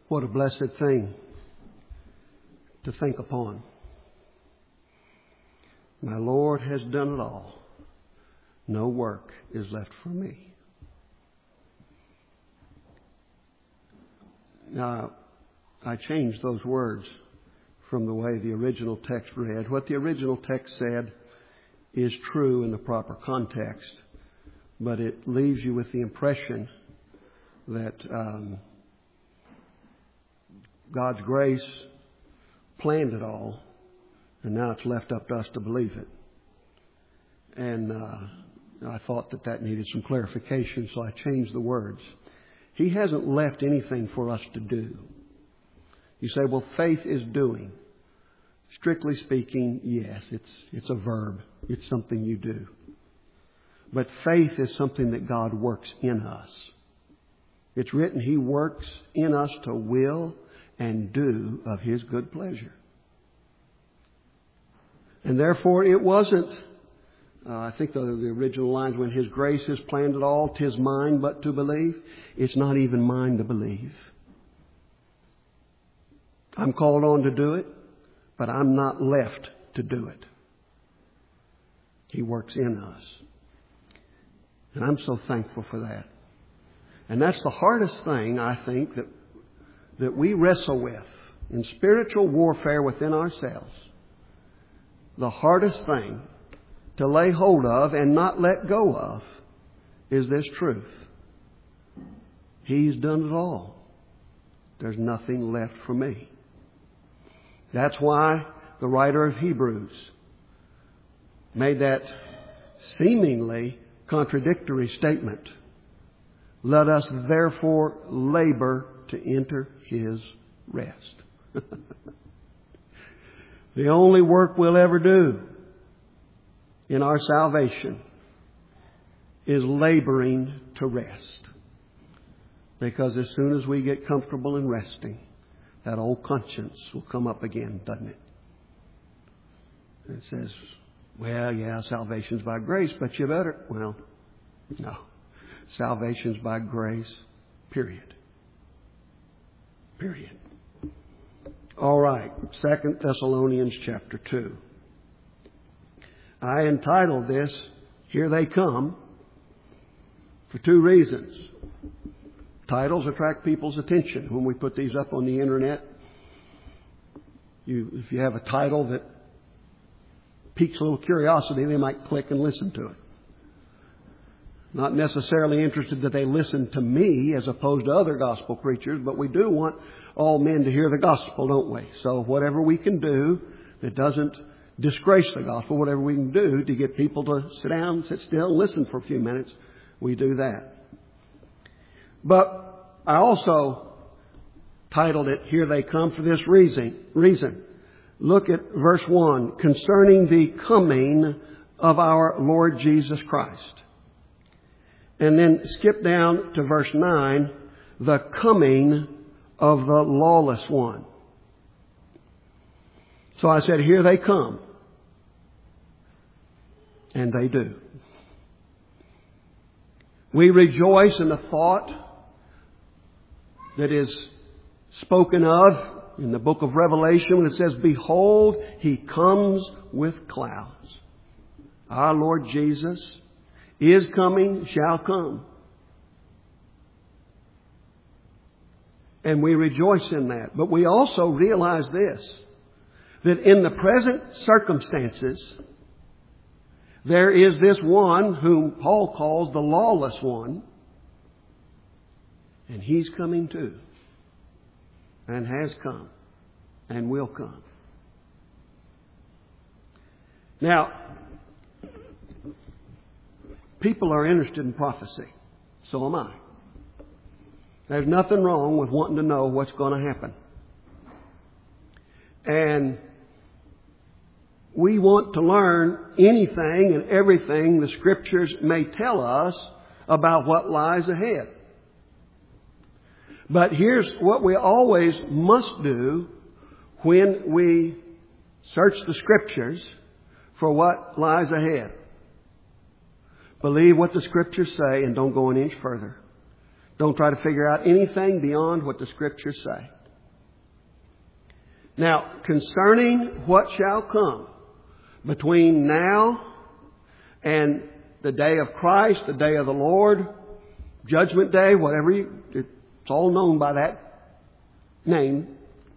What a blessed thing to think upon. My Lord has done it all. No work is left for me. Now, I changed those words from the way the original text read. What the original text said is true in the proper context, but it leaves you with the impression that God's grace planned it all, and now it's left up to us to believe it. And I thought that needed some clarification, so I changed the words. He hasn't left anything for us to do. You say, well, faith is doing. Strictly speaking, yes, it's a verb. It's something you do. But faith is something that God works in us. It's written, He works in us to will and do of His good pleasure. And therefore it wasn't, I think the original lines, when His grace has planned it all, 'tis mine but to believe. It's not even mine to believe. I'm called on to do it, but I'm not left to do it. He works in us. And I'm so thankful for that. And that's the hardest thing, I think, that we wrestle with in spiritual warfare within ourselves. The hardest thing to lay hold of and not let go of is this truth. He's done it all. There's nothing left for me. That's why the writer of Hebrews made that seemingly contradictory statement. Let us therefore labor to enter His rest. The only work we'll ever do in our salvation is laboring to rest. Because as soon as we get comfortable in resting, that old conscience will come up again, doesn't it? And it says, well, yeah, salvation's by grace, but you better... Well, no. Salvation's by grace, period. Period. All right, 2 Thessalonians chapter 2. I entitled this, Here They Come, for two reasons. Titles attract people's attention. When we put these up on the internet, if you have a title that piques a little curiosity, they might click and listen to it. Not necessarily interested that they listen to me as opposed to other gospel preachers, but we do want all men to hear the gospel, don't we? So whatever we can do that doesn't disgrace the gospel, whatever we can do to get people to sit down, sit still, and listen for a few minutes, we do that. But I also titled it, Here They Come, for this reason. Look at verse 1, concerning the coming of our Lord Jesus Christ. And then skip down to verse 9, the coming of the lawless one. So I said, here they come. And they do. We rejoice in the thought that is spoken of in the book of Revelation when it says, behold, He comes with clouds. Our Lord Jesus is coming, shall come. And we rejoice in that. But we also realize this, that in the present circumstances, there is this one whom Paul calls the lawless one. And He's coming too. And has come. And will come. Now, people are interested in prophecy. So am I. There's nothing wrong with wanting to know what's going to happen. And we want to learn anything and everything the Scriptures may tell us about what lies ahead. But here's what we always must do when we search the Scriptures for what lies ahead. Believe what the Scriptures say and don't go an inch further. Don't try to figure out anything beyond what the Scriptures say. Now, concerning what shall come between now and the day of Christ, the day of the Lord, Judgment Day, whatever it's all known by that name.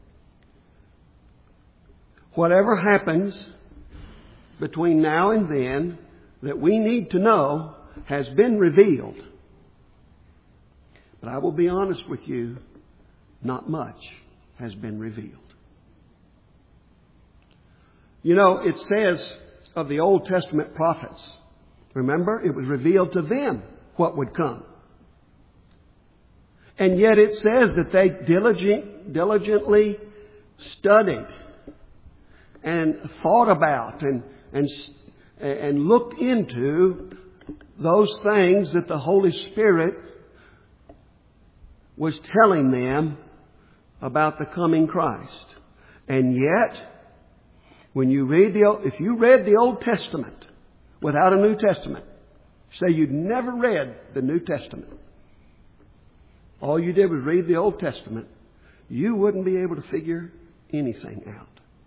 Whatever happens between now and then that we need to know has been revealed. But I will be honest with you, not much has been revealed. You know, it says of the Old Testament prophets, remember, it was revealed to them what would come. And yet it says that they diligently studied and thought about and looked into those things that the Holy Spirit was telling them about the coming Christ. And yet, when you read if you read the Old Testament without a New Testament, say you'd never read the New Testament, all you did was read the Old Testament, you wouldn't be able to figure anything out.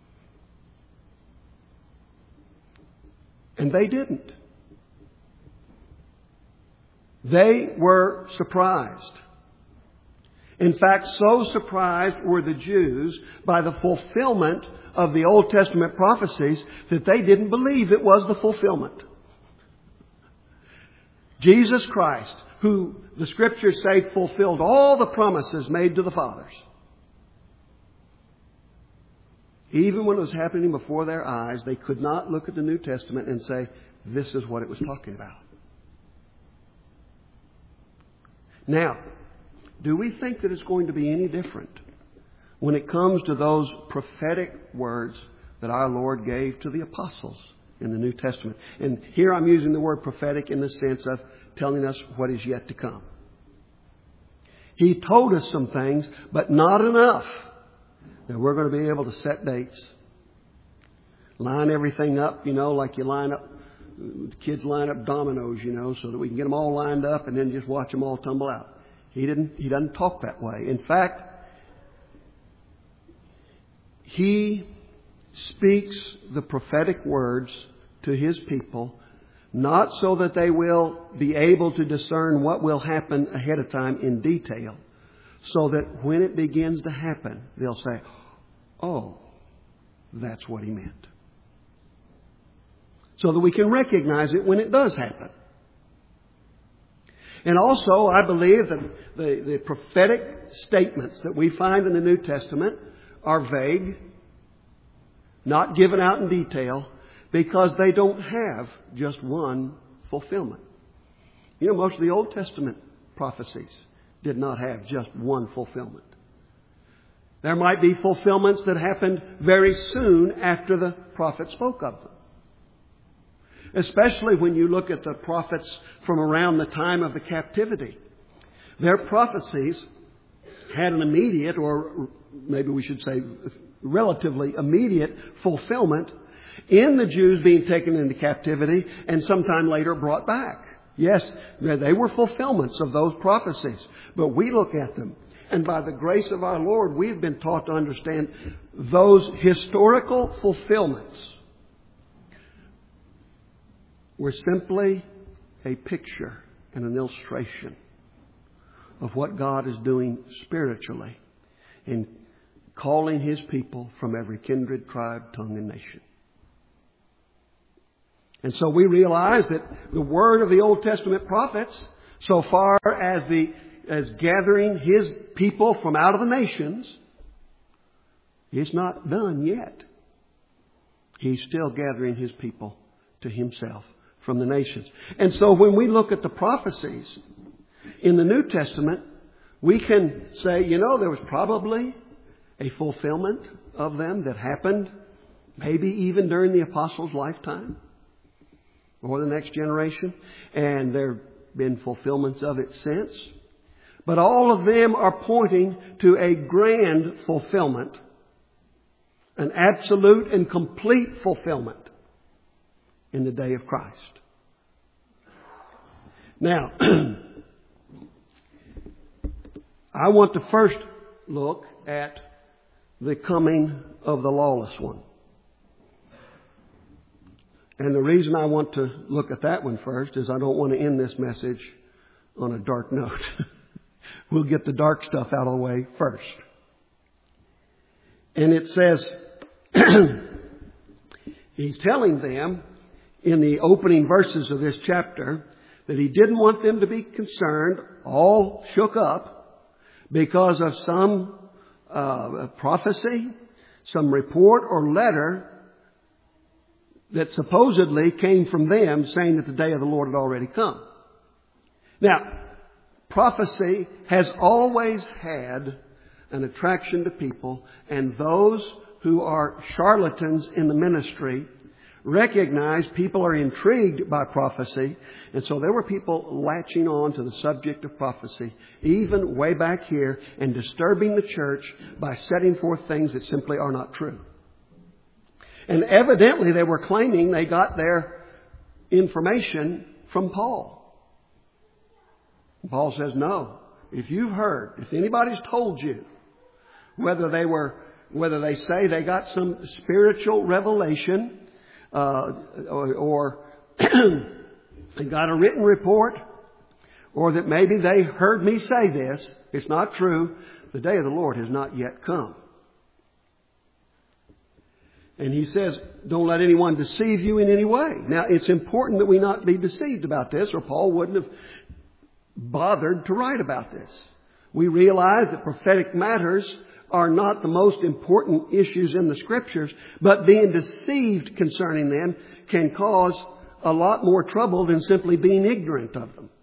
And they didn't. They were surprised. In fact, so surprised were the Jews by the fulfillment of the Old Testament prophecies that they didn't believe it was the fulfillment. Jesus Christ, who the Scriptures say fulfilled all the promises made to the fathers. Even when it was happening before their eyes, they could not look at the New Testament and say, this is what it was talking about. Now, do we think that it's going to be any different when it comes to those prophetic words that our Lord gave to the apostles in the New Testament? And here I'm using the word prophetic in the sense of telling us what is yet to come. He told us some things, but not enough. Now we're going to be able to set dates, line everything up, like you line up, kids line up dominoes, so that we can get them all lined up and then just watch them all tumble out. He doesn't talk that way. In fact, He speaks the prophetic words to His people, not so that they will be able to discern what will happen ahead of time in detail, so that when it begins to happen, they'll say, oh, that's what He meant. So that we can recognize it when it does happen. And also, I believe that the prophetic statements that we find in the New Testament are vague, not given out in detail, because they don't have just one fulfillment. Most of the Old Testament prophecies did not have just one fulfillment. There might be fulfillments that happened very soon after the prophet spoke of them. Especially when you look at the prophets from around the time of the captivity. Their prophecies had an immediate, or maybe we should say relatively immediate, fulfillment in the Jews being taken into captivity and sometime later brought back. Yes, they were fulfillments of those prophecies. But we look at them, and by the grace of our Lord, we've been taught to understand those historical fulfillments were simply a picture and an illustration of what God is doing spiritually in calling His people from every kindred, tribe, tongue, and nation. And so we realize that the word of the Old Testament prophets, so far as gathering His people from out of the nations, is not done yet. He's still gathering His people to Himself from the nations. And so when we look at the prophecies in the New Testament, we can say, there was probably a fulfillment of them that happened maybe even during the apostles' lifetime or the next generation. And there have been fulfillments of it since. But all of them are pointing to a grand fulfillment, an absolute and complete fulfillment in the day of Christ. Now, I want to first look at the coming of the lawless one. And the reason I want to look at that one first is I don't want to end this message on a dark note. We'll get the dark stuff out of the way first. And it says, he's telling them in the opening verses of this chapter that he didn't want them to be concerned, all shook up, because of some prophecy, some report or letter that supposedly came from them saying that the day of the Lord had already come. Now, prophecy has always had an attraction to people, and those who are charlatans in the ministry recognize people are intrigued by prophecy, and so there were people latching on to the subject of prophecy, even way back here, and disturbing the church by setting forth things that simply are not true. And evidently they were claiming they got their information from Paul. Paul says, no. If you've heard, if anybody's told you, whether they say they got some spiritual revelation, or they got a written report, or that maybe they heard me say this, it's not true. The day of the Lord has not yet come. And he says, don't let anyone deceive you in any way. Now, it's important that we not be deceived about this, or Paul wouldn't have bothered to write about this. We realize that prophetic matters are not the most important issues in the Scriptures, but being deceived concerning them can cause a lot more trouble than simply being ignorant of them.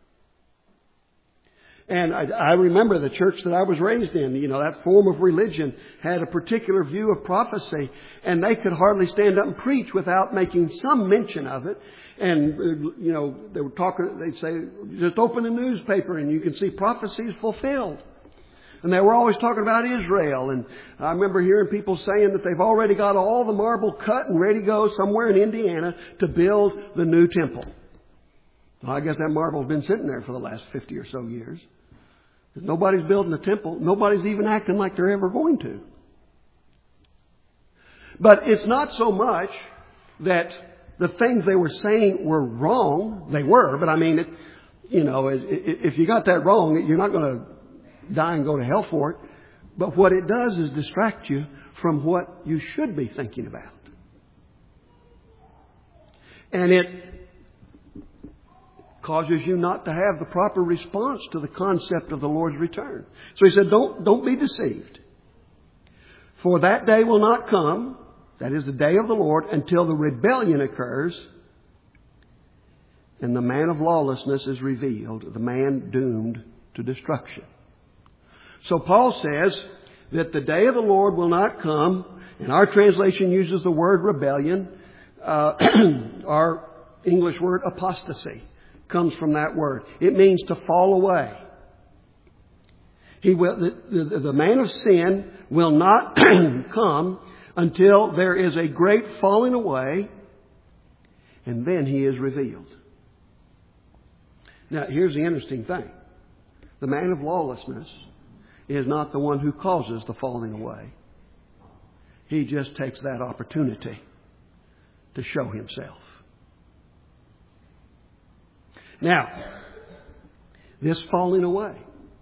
And I remember the church that I was raised in, that form of religion had a particular view of prophecy, and they could hardly stand up and preach without making some mention of it. And, they were talking, they'd say, just open a newspaper and you can see prophecies fulfilled. And they were always talking about Israel. And I remember hearing people saying that they've already got all the marble cut and ready to go somewhere in Indiana to build the new temple. Well, I guess that marble's been sitting there for the last 50 or so years. Nobody's building a temple. Nobody's even acting like they're ever going to. But it's not so much that the things they were saying were wrong. They were, but I mean, if you got that wrong, you're not going to die and go to hell for it. But what it does is distract you from what you should be thinking about. And it causes you not to have the proper response to the concept of the Lord's return. So he said, don't be deceived. For that day will not come, that is the day of the Lord, until the rebellion occurs and the man of lawlessness is revealed, the man doomed to destruction. So Paul says that the day of the Lord will not come, and our translation uses the word rebellion. Our English word apostasy comes from that word. It means to fall away. The man of sin will not come until there is a great falling away, and then he is revealed. Now, here's the interesting thing. The man of lawlessness is not the one who causes the falling away. He just takes that opportunity to show himself. Now, this falling away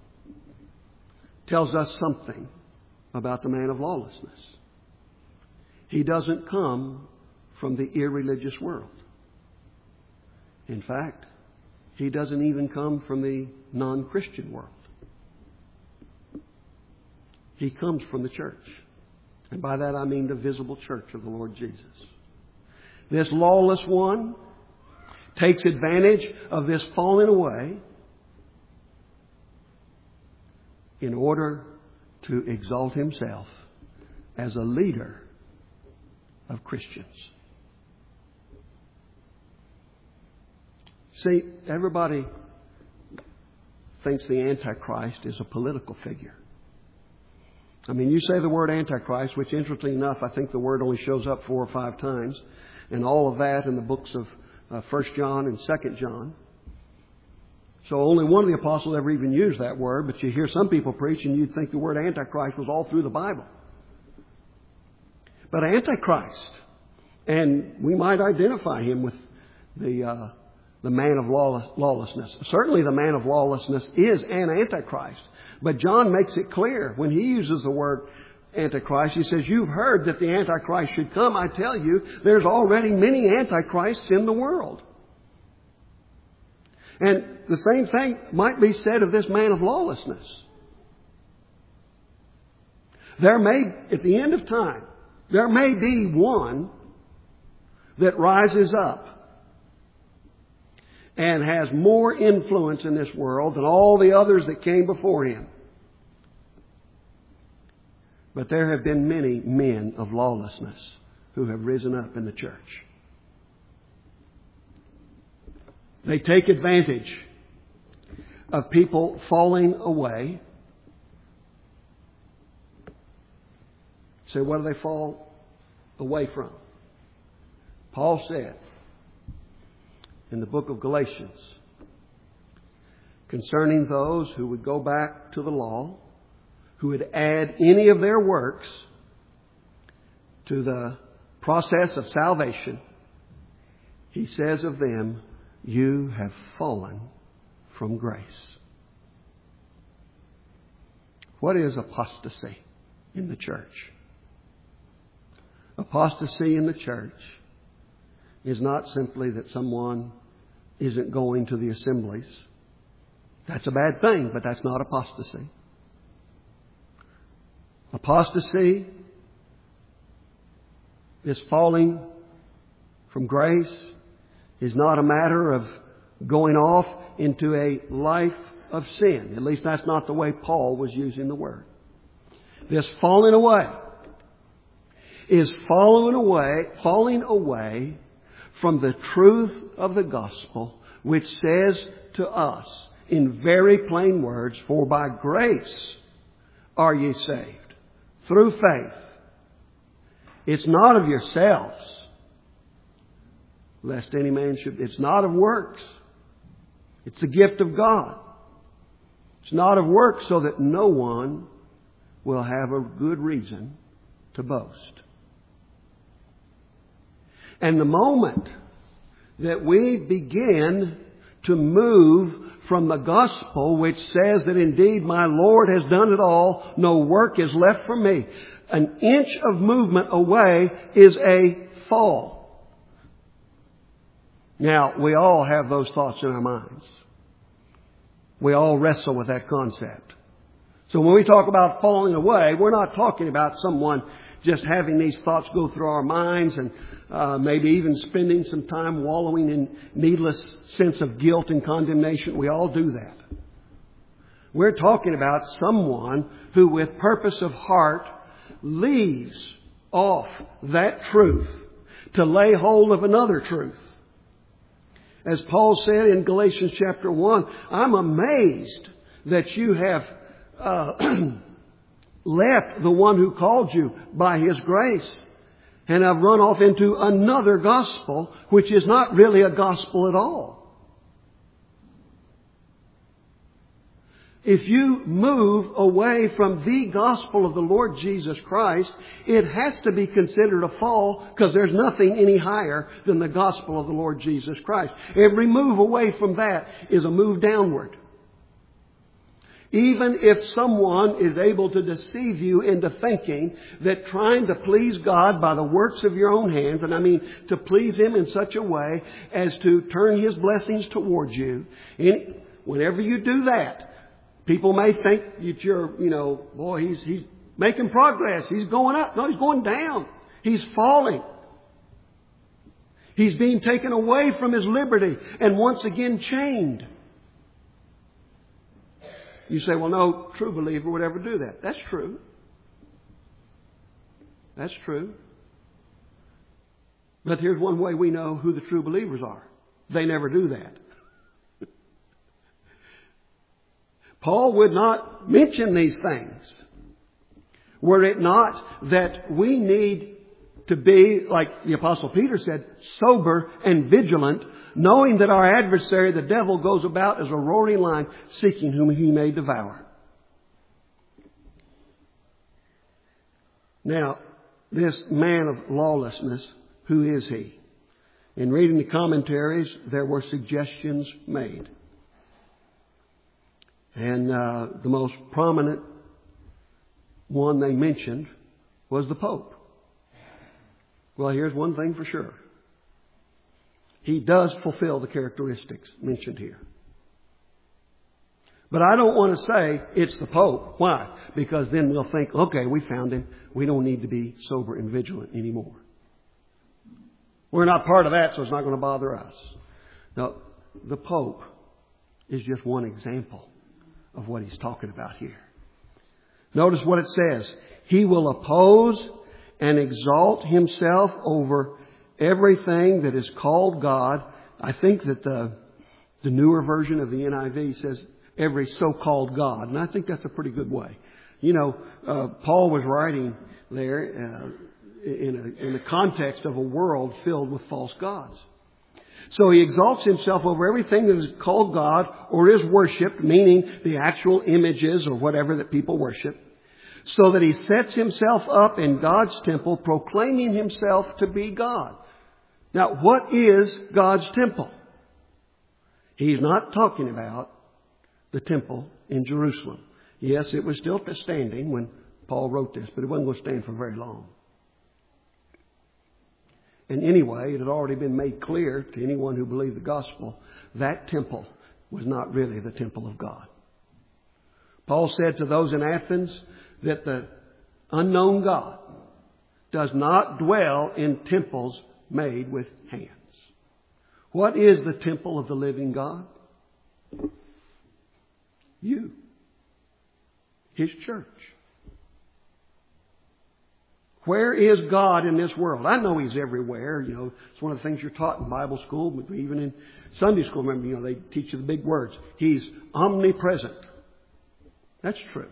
tells us something about the man of lawlessness. He doesn't come from the irreligious world. In fact, he doesn't even come from the non-Christian world. He comes from the church. And by that I mean the visible church of the Lord Jesus. This lawless one takes advantage of this falling away in order to exalt himself as a leader of Christians. See, everybody thinks the Antichrist is a political figure. I mean, you say the word Antichrist, which interestingly enough, I think the word only shows up 4 or 5 times, and all of that in the books of 1 John and 2 John. So only one of the apostles ever even used that word, but you hear some people preach and you'd think the word Antichrist was all through the Bible. But Antichrist, and we might identify him with the man of lawlessness. Certainly the man of lawlessness is an Antichrist. But John makes it clear when he uses the word Antichrist. He says, you've heard that the Antichrist should come. I tell you, there's already many Antichrists in the world. And the same thing might be said of this man of lawlessness. There may, at the end of time, there may be one that rises up and has more influence in this world than all the others that came before him. But there have been many men of lawlessness who have risen up in the church. They take advantage of people falling away. So what do they fall away from? Paul said in the book of Galatians concerning those who would go back to the law, who would add any of their works to the process of salvation, he says of them, you have fallen from grace. What is apostasy in the church? Apostasy in the church is not simply that someone isn't going to the assemblies. That's a bad thing, but that's not apostasy. Apostasy is falling from grace, is not a matter of going off into a life of sin. At least that's not the way Paul was using the word. This falling away is falling away from the truth of the gospel, which says to us in very plain words, for by grace are ye saved, through faith. It's not of yourselves, lest any man should. It's not of works. It's a gift of God. It's not of works so that no one will have a good reason to boast. And the moment that we begin to move from the gospel, which says that indeed my Lord has done it all, no work is left for me, an inch of movement away is a fall. Now, we all have those thoughts in our minds. We all wrestle with that concept. So when we talk about falling away, we're not talking about someone just having these thoughts go through our minds and maybe even spending some time wallowing in needless sense of guilt and condemnation. We all do that. We're talking about someone who with purpose of heart leaves off that truth to lay hold of another truth. As Paul said in Galatians chapter 1, I'm amazed that you have left the one who called you by His grace and have run off into another gospel, which is not really a gospel at all. If you move away from the gospel of the Lord Jesus Christ, it has to be considered a fall because there's nothing any higher than the gospel of the Lord Jesus Christ. Every move away from that is a move downward. Even if someone is able to deceive you into thinking that trying to please God by the works of your own hands, and I mean to please Him in such a way as to turn His blessings towards you, whenever you do that, people may think that you're, boy, he's making progress. He's going up. No, he's going down. He's falling. He's being taken away from his liberty and once again chained. You say, well, no true believer would ever do that. That's true. That's true. But here's one way we know who the true believers are. They never do that. Paul would not mention these things were it not that we need to be, like the Apostle Peter said, sober and vigilant, knowing that our adversary, the devil, goes about as a roaring lion, seeking whom he may devour. Now, this man of lawlessness, who is he? In reading the commentaries, there were suggestions made. And the most prominent one they mentioned was the Pope. Well, here's one thing for sure. He does fulfill the characteristics mentioned here. But I don't want to say it's the Pope. Why? Because then we'll think, okay, we found him. We don't need to be sober and vigilant anymore. We're not part of that, so it's not going to bother us. Now, the Pope is just one example of what he's talking about here. Notice what it says. He will oppose and exalt himself over everything that is called God. I think that the newer version of the NIV says every so-called God. And I think that's a pretty good way. You know, Paul was writing there in the context of a world filled with false gods. So he exalts himself over everything that is called God or is worshipped, meaning the actual images or whatever that people worship, so that he sets himself up in God's temple, proclaiming himself to be God. Now, what is God's temple? He's not talking about the temple in Jerusalem. Yes, it was still standing when Paul wrote this, but it wasn't going to stand for very long. And anyway, it had already been made clear to anyone who believed the gospel, that temple was not really the temple of God. Paul said to those in Athens that the unknown God does not dwell in temples made with hands. What is the temple of the living God? You. His church. Where is God in this world? I know He's everywhere. You know, it's one of the things you're taught in Bible school, but even in Sunday school. Remember, you know, they teach you the big words. He's omnipresent. That's true.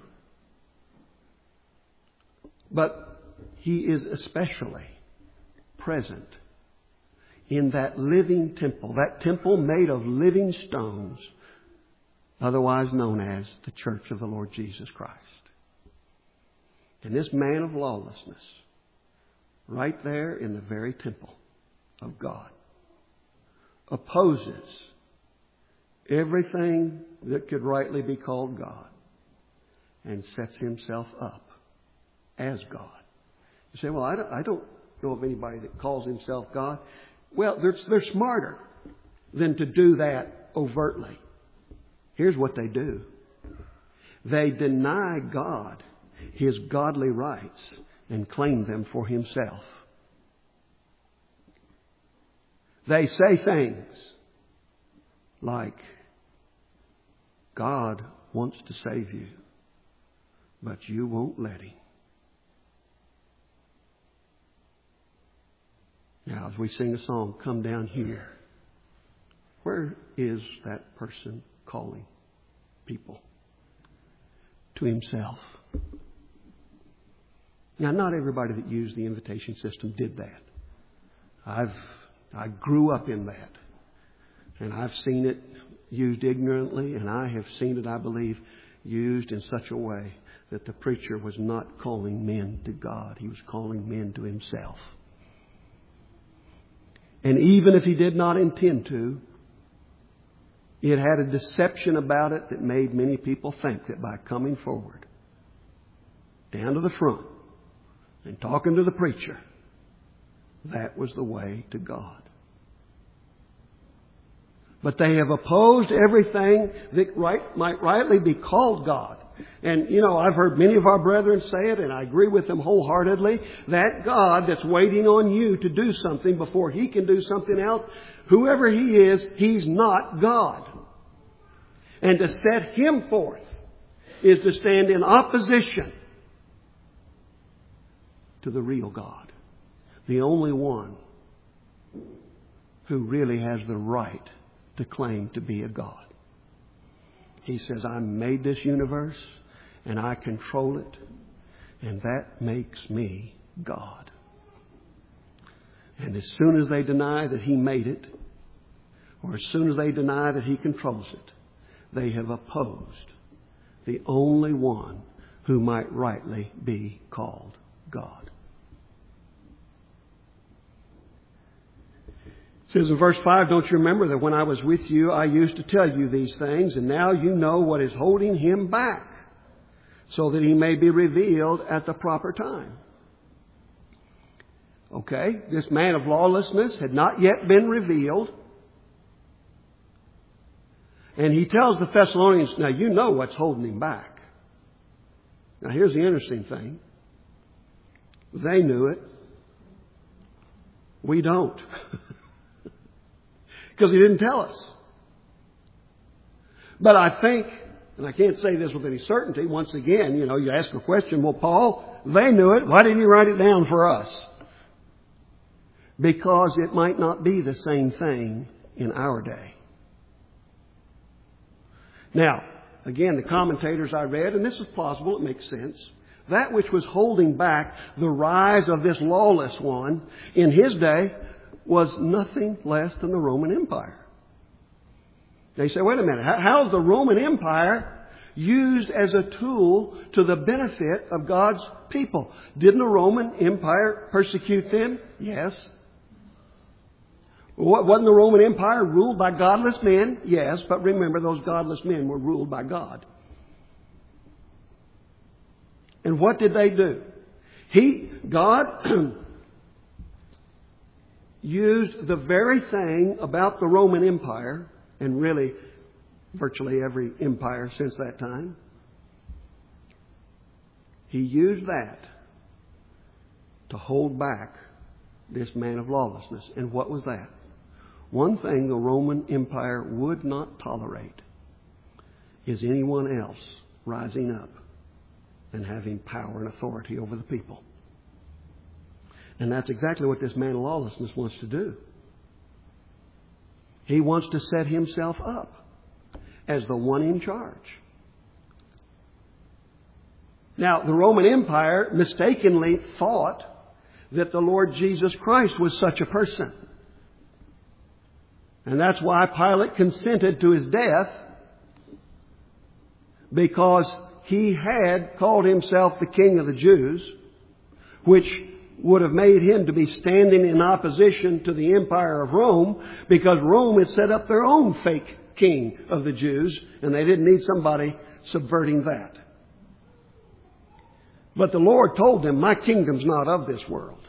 But He is especially present in that living temple, that temple made of living stones, otherwise known as the Church of the Lord Jesus Christ. And this man of lawlessness, right there in the very temple of God, opposes everything that could rightly be called God and sets himself up as God. You say, well, I don't know of anybody that calls himself God. Well, they're smarter than to do that overtly. Here's what they do. They deny God His godly rights and claim them for Himself. They say things like, God wants to save you, but you won't let Him. Now, as we sing a song, Come Down Here, where is that person calling people to himself? Now, not everybody that used the invitation system did that. I grew up in that. And I've seen it used ignorantly, and I have seen it, I believe, used in such a way that the preacher was not calling men to God. He was calling men to himself. And even if he did not intend to, it had a deception about it that made many people think that by coming forward, down to the front, and talking to the preacher, that was the way to God. But they have opposed everything that might rightly be called God. And, you know, I've heard many of our brethren say it, and I agree with them wholeheartedly. That God that's waiting on you to do something before He can do something else, whoever He is, He's not God. And to set Him forth is to stand in opposition to the real God. The only one who really has the right to claim to be a God. He says, I made this universe and I control it, and that makes me God. And as soon as they deny that He made it, or as soon as they deny that He controls it, they have opposed the only one who might rightly be called God. It says in verse 5, don't you remember that when I was with you, I used to tell you these things, and now you know what is holding him back, so that he may be revealed at the proper time. Okay, this man of lawlessness had not yet been revealed. And he tells the Thessalonians, now you know what's holding him back. Now here's the interesting thing. They knew it. We don't. Because he didn't tell us. But I think, and I can't say this with any certainty, once again, you ask a question, well, Paul, they knew it. Why didn't you write it down for us? Because it might not be the same thing in our day. Now, again, the commentators I read, and this is plausible, it makes sense. That which was holding back the rise of this lawless one in his day was nothing less than the Roman Empire. They say, wait a minute, how is the Roman Empire used as a tool to the benefit of God's people? Didn't the Roman Empire persecute them? Yes. Wasn't the Roman Empire ruled by godless men? Yes, but remember, those godless men were ruled by God. And what did they do? God used the very thing about the Roman Empire, and really virtually every empire since that time. He used that to hold back this man of lawlessness. And what was that? One thing the Roman Empire would not tolerate is anyone else rising up and having power and authority over the people. And that's exactly what this man of lawlessness wants to do. He wants to set himself up as the one in charge. Now, the Roman Empire mistakenly thought that the Lord Jesus Christ was such a person. And that's why Pilate consented to his death, because he had called himself the King of the Jews, which would have made him to be standing in opposition to the Empire of Rome, because Rome had set up their own fake king of the Jews, and they didn't need somebody subverting that. But the Lord told them, my kingdom's not of this world.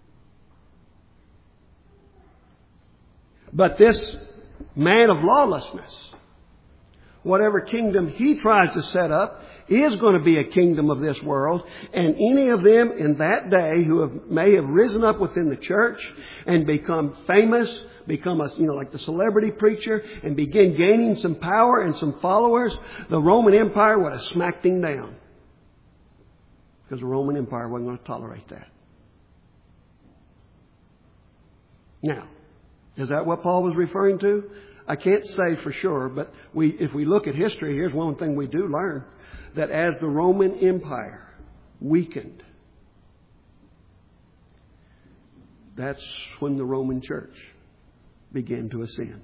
But this man of lawlessness, whatever kingdom he tries to set up, is going to be a kingdom of this world. And any of them in that day who may have risen up within the church and become famous, become like the celebrity preacher, and begin gaining some power and some followers, the Roman Empire would have smacked him down. Because the Roman Empire wasn't going to tolerate that. Now, is that what Paul was referring to? I can't say for sure, but if we look at history, here's one thing we do learn. That as the Roman Empire weakened, that's when the Roman Church began to ascend.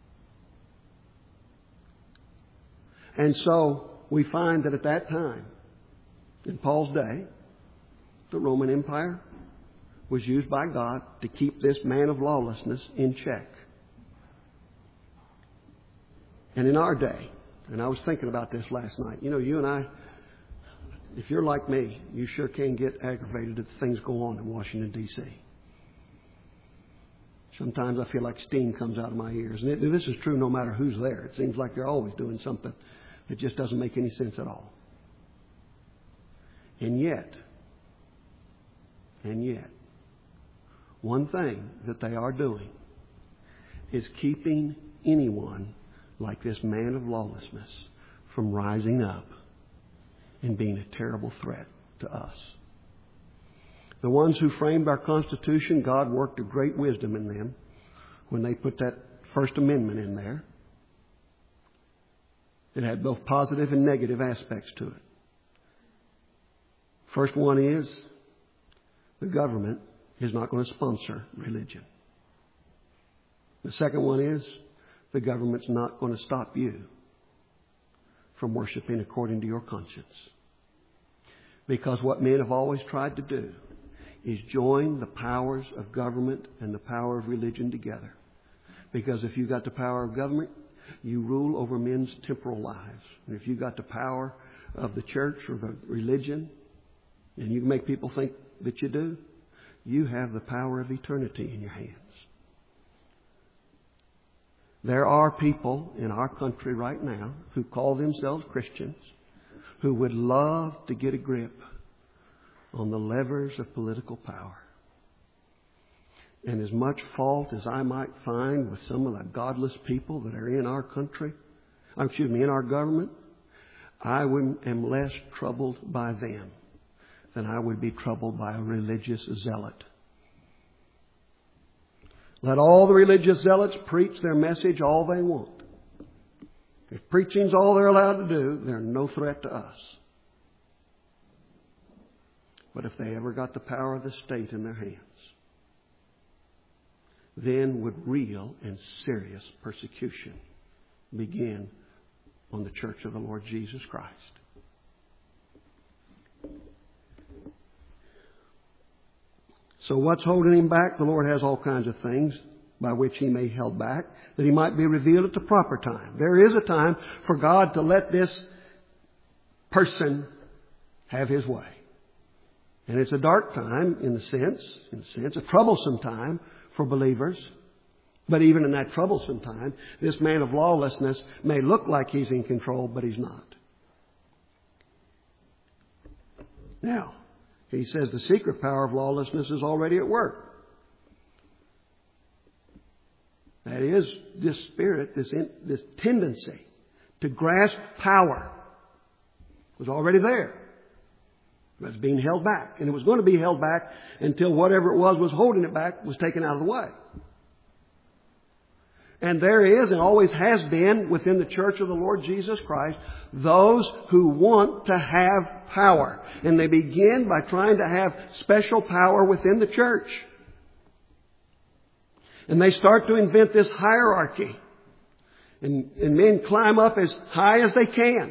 And so we find that at that time, in Paul's day, the Roman Empire was used by God to keep this man of lawlessness in check. And in our day, and I was thinking about this last night, you and I, if you're like me, you sure can get aggravated if things go on in Washington, D.C. Sometimes I feel like steam comes out of my ears. And this is true no matter who's there. It seems like they're always doing something that just doesn't make any sense at all. And yet, one thing that they are doing is keeping anyone like this man of lawlessness from rising up and being a terrible threat to us. The ones who framed our Constitution, God worked a great wisdom in them when they put that First Amendment in there. It had both positive and negative aspects to it. First one is the government is not going to sponsor religion. The second one is the government's not going to stop you from worshiping according to your conscience. Because what men have always tried to do is join the powers of government and the power of religion together Because if you've got the power of government, you rule over men's temporal lives. And if you've got the power of the church or the religion, and you can make people think that you do, you have the power of eternity in your hands. There are people in our country right now who call themselves Christians who would love to get a grip on the levers of political power. And as much fault as I might find with some of the godless people that are in our country, in our government, I am less troubled by them than I would be troubled by a religious zealot. Let all the religious zealots preach their message all they want. If preaching's all they're allowed to do, they're no threat to us. But if they ever got the power of the state in their hands, then would real and serious persecution begin on the church of the Lord Jesus Christ. So what's holding him back? The Lord has all kinds of things by which he may be held back, that he might be revealed at the proper time. There is a time for God to let this person have his way. And it's a dark time in a sense, a troublesome time for believers. But even in that troublesome time, this man of lawlessness may look like he's in control, but he's not. Now, he says the secret power of lawlessness is already at work. That is, this spirit, this tendency to grasp power was already there. It was being held back. And it was going to be held back until whatever it was holding it back was taken out of the way. And there is and always has been within the church of the Lord Jesus Christ those who want to have power. And they begin by trying to have special power within the church. And they start to invent this hierarchy. And men climb up as high as they can.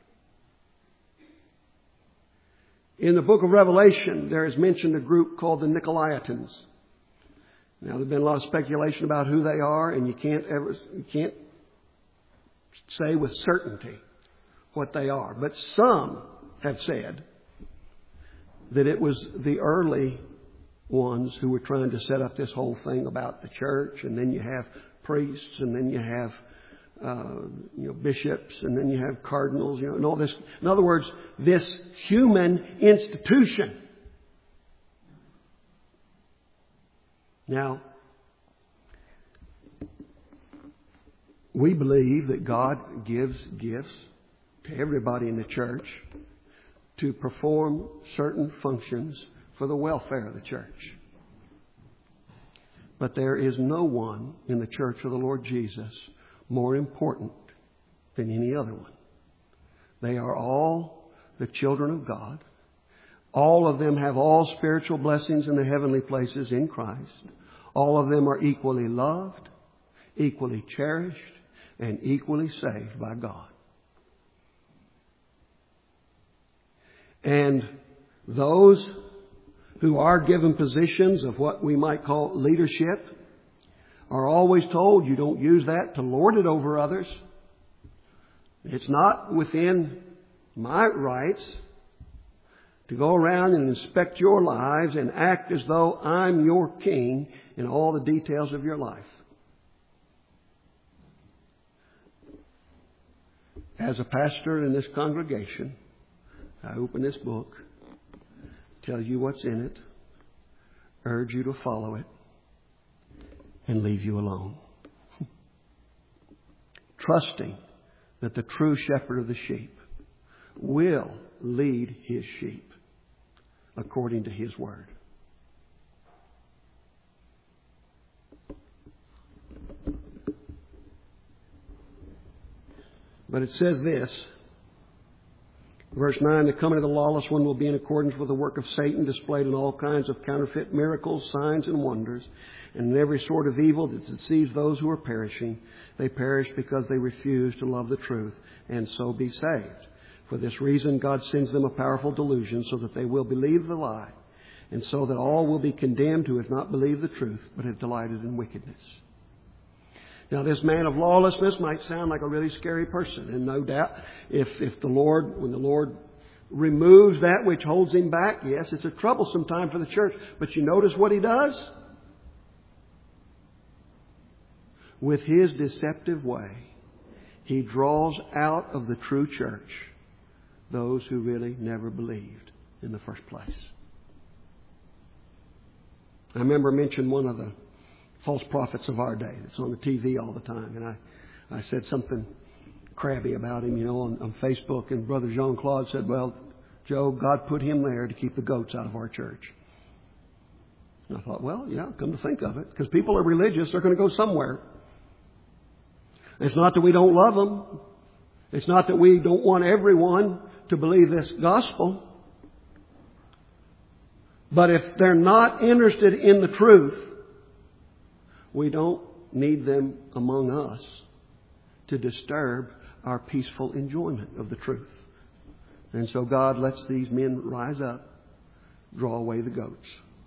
In the book of Revelation, there is mentioned a group called the Nicolaitans. Now, there's been a lot of speculation about who they are, and you can't say with certainty what they are. But some have said that it was the early ones who were trying to set up this whole thing about the church, and then you have priests, and then you have bishops, and then you have cardinals, and all this. In other words, this human institution. Now, we believe that God gives gifts to everybody in the church to perform certain functions for the welfare of the church. But there is no one in the church of the Lord Jesus more important than any other one. They are all the children of God. All of them have all spiritual blessings in the heavenly places in Christ. All of them are equally loved, equally cherished, and equally saved by God. And those who are given positions of what we might call leadership are always told you don't use that to lord it over others. It's not within my rights to go around and inspect your lives and act as though I'm your king in all the details of your life. As a pastor in this congregation, I open this book, tell you what's in it, urge you to follow it, and leave you alone. Trusting that the true shepherd of the sheep will lead his sheep according to his word. But it says this, verse 9, the coming of the lawless one will be in accordance with the work of Satan, displayed in all kinds of counterfeit miracles, signs, and wonders, and in every sort of evil that deceives those who are perishing. They perish because they refuse to love the truth and so be saved. For this reason, God sends them a powerful delusion so that they will believe the lie, and so that all will be condemned who have not believed the truth but have delighted in wickedness. Now, this man of lawlessness might sound like a really scary person. And no doubt, if the Lord, when the Lord removes that which holds him back, yes, it's a troublesome time for the church. But you notice what he does? With his deceptive way, he draws out of the true church those who really never believed in the first place. I remember mentioning one of the false prophets of our day that's on the TV all the time. And I said something crabby about him, on Facebook. And Brother Jean-Claude said, well, Joe, God put him there to keep the goats out of our church. And I thought, well, yeah, come to think of it. Because people are religious. They're going to go somewhere. It's not that we don't love them. It's not that we don't want everyone to believe this gospel. But if they're not interested in the truth, we don't need them among us to disturb our peaceful enjoyment of the truth. And so God lets these men rise up, draw away the goats.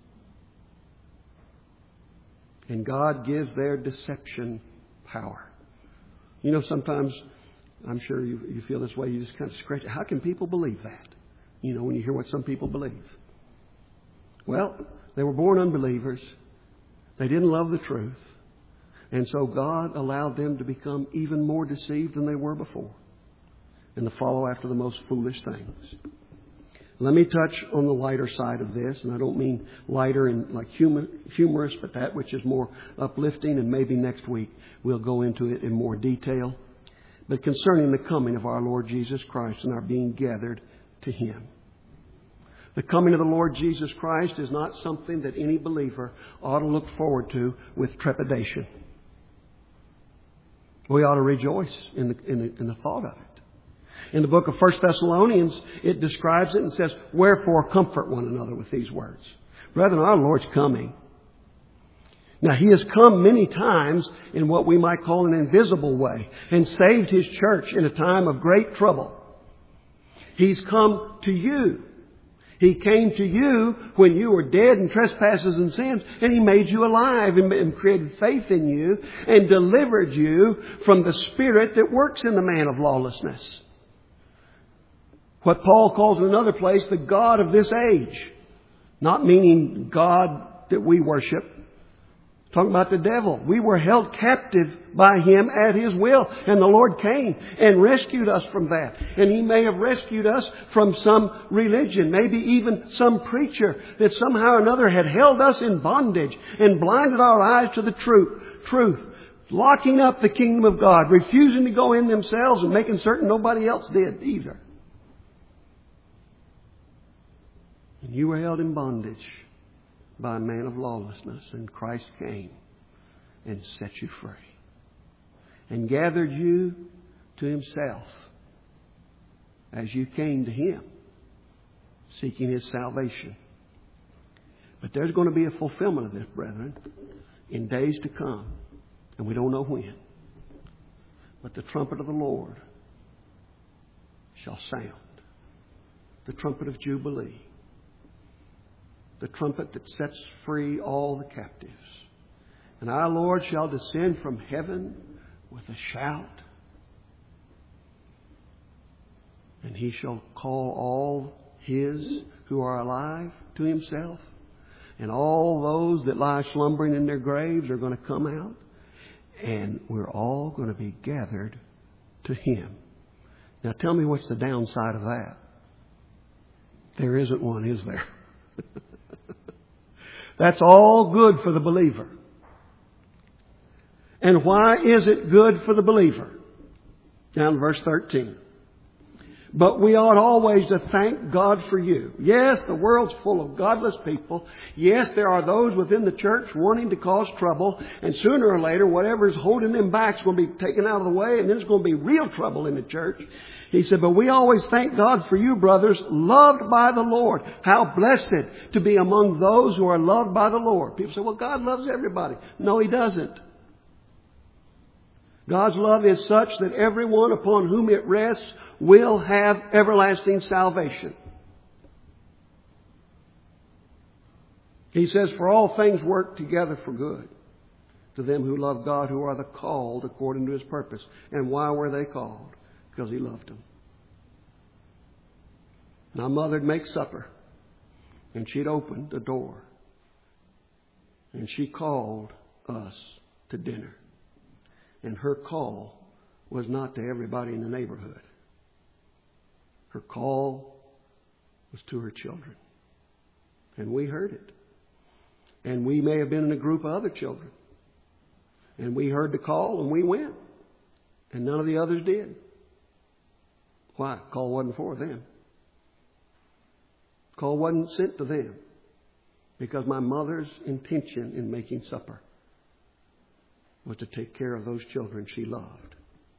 And God gives their deception power. Sometimes, I'm sure you feel this way, you just kind of scratch it. How can people believe that? When you hear what some people believe. Well, they were born unbelievers. They didn't love the truth. And so God allowed them to become even more deceived than they were before. And to follow after the most foolish things. Let me touch on the lighter side of this. And I don't mean lighter and like humorous, but that which is more uplifting. And maybe next week we'll go into it in more detail. But concerning the coming of our Lord Jesus Christ and our being gathered to Him. The coming of the Lord Jesus Christ is not something that any believer ought to look forward to with trepidation. We ought to rejoice in the thought of it. In the book of 1 Thessalonians, it describes it and says, wherefore comfort one another with these words. Brethren, our Lord's coming. Now, He has come many times in what we might call an invisible way and saved His church in a time of great trouble. He's come to you. He came to you when you were dead in trespasses and sins, and He made you alive and created faith in you and delivered you from the spirit that works in the man of lawlessness. What Paul calls in another place, the God of this age. Not meaning God that we worship. Talking about the devil. We were held captive by him at his will. And the Lord came and rescued us from that. And He may have rescued us from some religion. Maybe even some preacher that somehow or another had held us in bondage and blinded our eyes to the truth. Locking up the kingdom of God. Refusing to go in themselves and making certain nobody else did either. And you were held in bondage by a man of lawlessness, and Christ came and set you free and gathered you to Himself as you came to Him seeking His salvation. But there's going to be a fulfillment of this, brethren, in days to come, and we don't know when. But the trumpet of the Lord shall sound, the trumpet of Jubilee. The trumpet that sets free all the captives. And our Lord shall descend from heaven with a shout. And He shall call all His who are alive to Himself. And all those that lie slumbering in their graves are going to come out. And we're all going to be gathered to Him. Now tell me what's the downside of that? There isn't one, is there? That's all good for the believer. And why is it good for the believer? Down in verse 13. But we ought always to thank God for you. Yes, the world's full of godless people. Yes, there are those within the church wanting to cause trouble. And sooner or later, whatever is holding them back is going to be taken out of the way. And then there's going to be real trouble in the church. He said, but we always thank God for you, brothers, loved by the Lord. How blessed to be among those who are loved by the Lord. People say, well, God loves everybody. No, He doesn't. God's love is such that everyone upon whom it rests will have everlasting salvation. He says, for all things work together for good to them who love God, who are the called according to His purpose. And why were they called? Because He loved them. My mother would make supper, and she'd open the door, and she called us to dinner. And her call was not to everybody in the neighborhood. Her call was to her children. And we heard it. And we may have been in a group of other children. And we heard the call and we went. And none of the others did. Why? The call wasn't for them. The call wasn't sent to them. Because my mother's intention in making supper was to take care of those children she loved.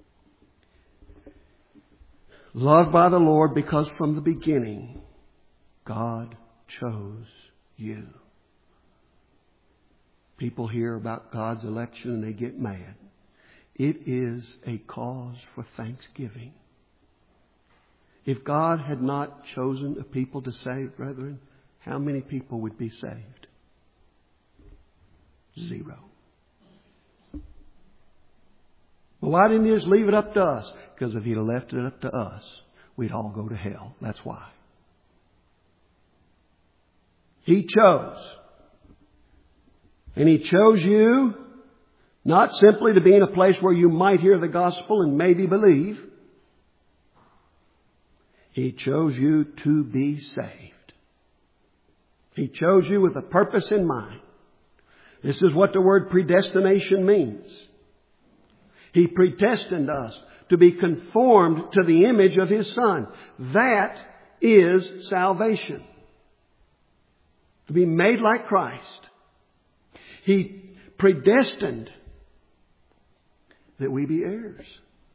Loved by the Lord because from the beginning, God chose you. People hear about God's election and they get mad. It is a cause for thanksgiving. If God had not chosen a people to save, brethren, how many people would be saved? 0. Well, why didn't He just leave it up to us? Because if He'd have left it up to us, we'd all go to hell. That's why. He chose. And He chose you not simply to be in a place where you might hear the gospel and maybe believe. He chose you to be saved. He chose you with a purpose in mind. This is what the word predestination means. He predestined us to be conformed to the image of His Son. That is salvation. To be made like Christ. He predestined that we be heirs.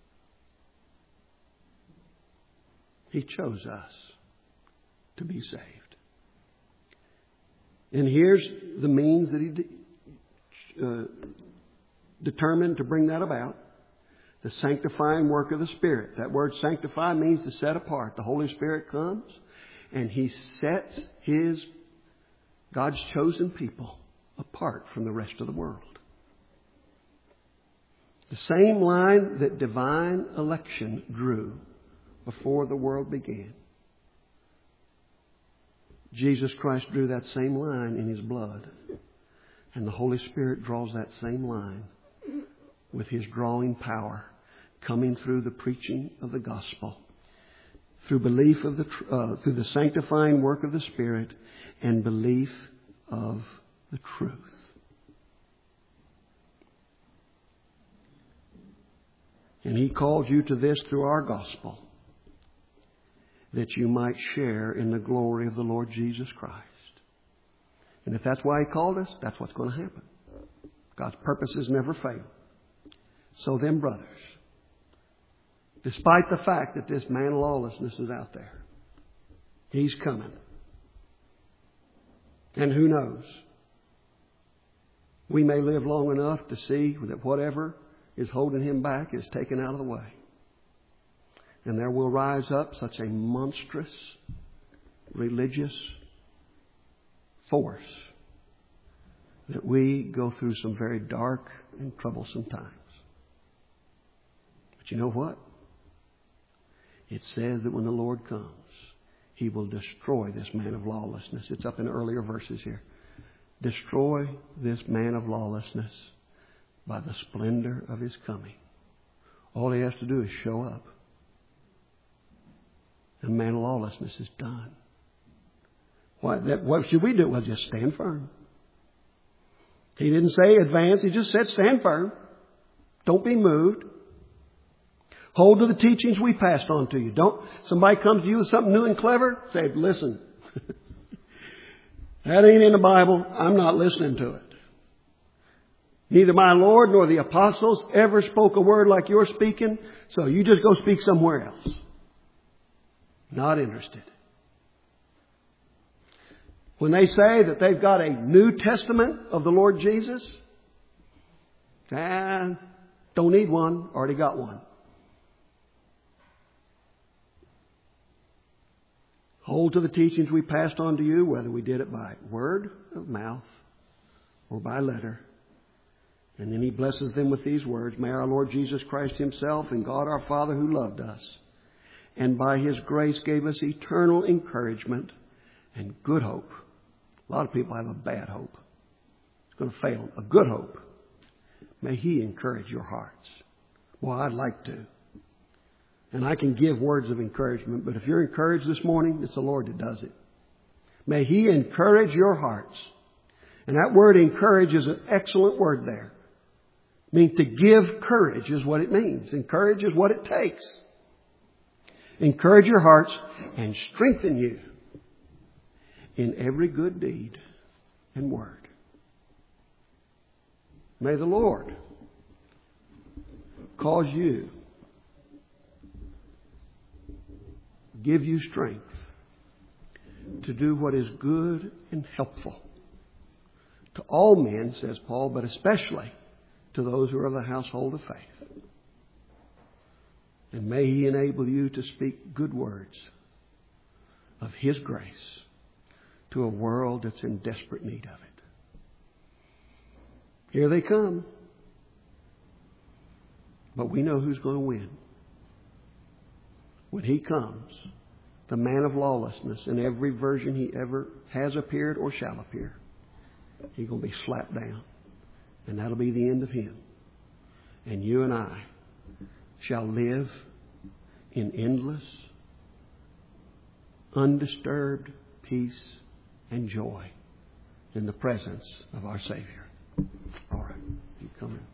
He chose us to be saved. And here's the means that He determined to bring that about. The sanctifying work of the Spirit. That word sanctify means to set apart. The Holy Spirit comes and He sets God's chosen people apart from the rest of the world. The same line that divine election drew before the world began. Jesus Christ drew that same line in His blood. And the Holy Spirit draws that same line with His drawing power coming through the preaching of the gospel, through belief of through the sanctifying work of the Spirit and belief of the truth. And He called you to this through our gospel, that you might share in the glory of the Lord Jesus Christ. And if that's why He called us, that's what's going to happen. God's purposes never fail. So then, brothers, despite the fact that this man of lawlessness is out there, he's coming. And who knows? We may live long enough to see that whatever is holding him back is taken out of the way. And there will rise up such a monstrous religious force that we go through some very dark and troublesome times. But you know what? It says that when the Lord comes, He will destroy this man of lawlessness. It's up in earlier verses here. Destroy this man of lawlessness by the splendor of His coming. All He has to do is show up. The man of lawlessness is done. What should we do? Well, just stand firm. He didn't say advance. He just said stand firm. Don't be moved. Hold to the teachings we passed on to you. Don't, somebody comes to you with something new and clever, say, listen, that ain't in the Bible. I'm not listening to it. Neither my Lord nor the apostles ever spoke a word like you're speaking, so you just go speak somewhere else. Not interested. When they say that they've got a New Testament of the Lord Jesus, don't need one, already got one. Hold to the teachings we passed on to you, whether we did it by word of mouth or by letter. And then he blesses them with these words, may our Lord Jesus Christ himself and God our Father who loved us and by his grace gave us eternal encouragement and good hope. A lot of people have a bad hope. It's going to fail. A good hope. May he encourage your hearts. Well, I'd like to. And I can give words of encouragement, but if you're encouraged this morning, it's the Lord that does it. May he encourage your hearts. And that word encourage is an excellent word there. I mean, to give courage is what it means. Encourage is what it takes. Encourage your hearts and strengthen you in every good deed and word. May the Lord cause you, give you strength to do what is good and helpful to all men, says Paul, but especially to those who are of the household of faith. And may he enable you to speak good words of his grace to a world that's in desperate need of it. Here they come. But we know who's going to win. When he comes, the man of lawlessness in every version he ever has appeared or shall appear, he's going to be slapped down. And that'll be the end of him. And you and I shall live in endless, undisturbed peace and joy in the presence of our Savior. All right, you come in.